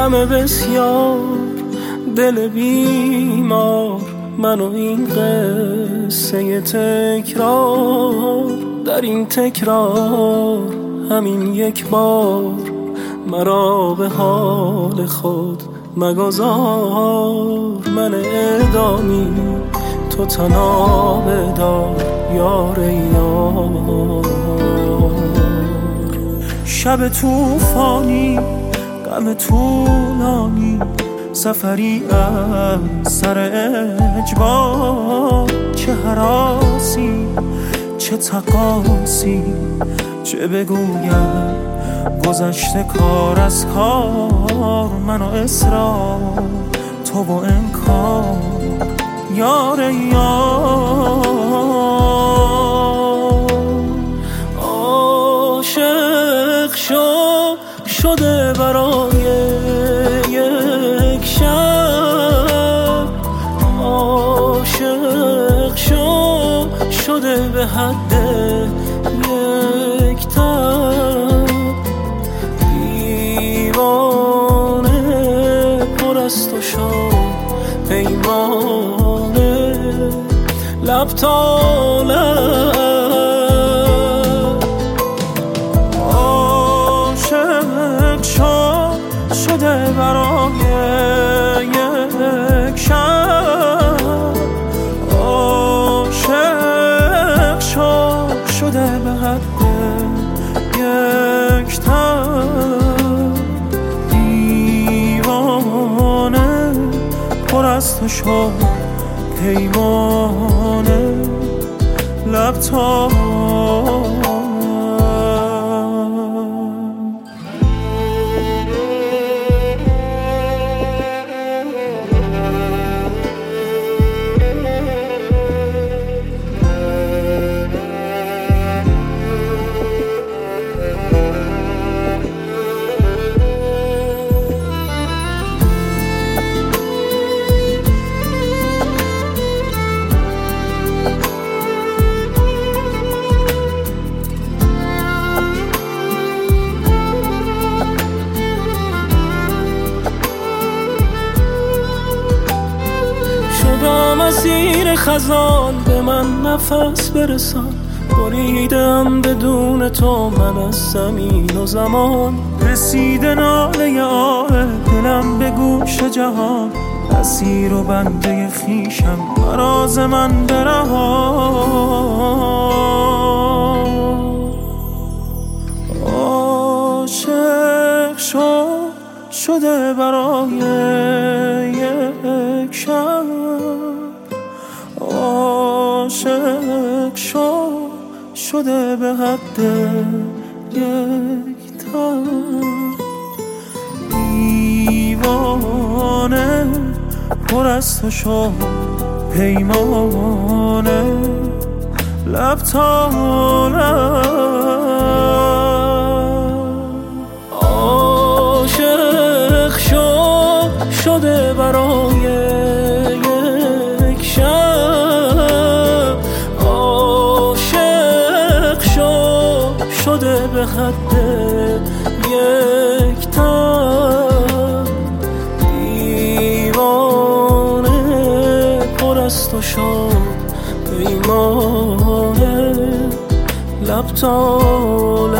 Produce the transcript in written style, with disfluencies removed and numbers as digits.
غم بسیار، دل بیمار، من و این قصه تکرار. در این تکرار همین یک بار مرا به حال خود مگذار. من اعدامی تو تنها بدار یار یار. شب طوفانی، غم طولانی، سفری از سر اجبار. چه هراسی، چه تقاسی، چه بگویم گذشته کار از کار. من و اصرار، تو و انکار یار یار. عاشق شده برای یک شب. عاشق شده به حد یک تب. دیوانه پر از تو شد پیمانه، لب تا لب. عاشق شده برای یک شب. عاشق شده به حد یک تب. دیوانه پر از تو شد پیمانه، لب تا مسیر خزان. به من نفس برسان، بریدم بدون تو من از زمین و زمان. رسیده ناله آه دلم به گوش جهان. اسیر و بنده خویشم، مراز من برهان. عاشق شده برای یک شب. عاشق شده به حد یک تب. دیوانه پر از تو شد پیمانه، لب تا لب. عاشق شده برای یک شب. عاشق شده به حد یک تب. دیوانه پر از تو شد پیمانه، لب تا لب.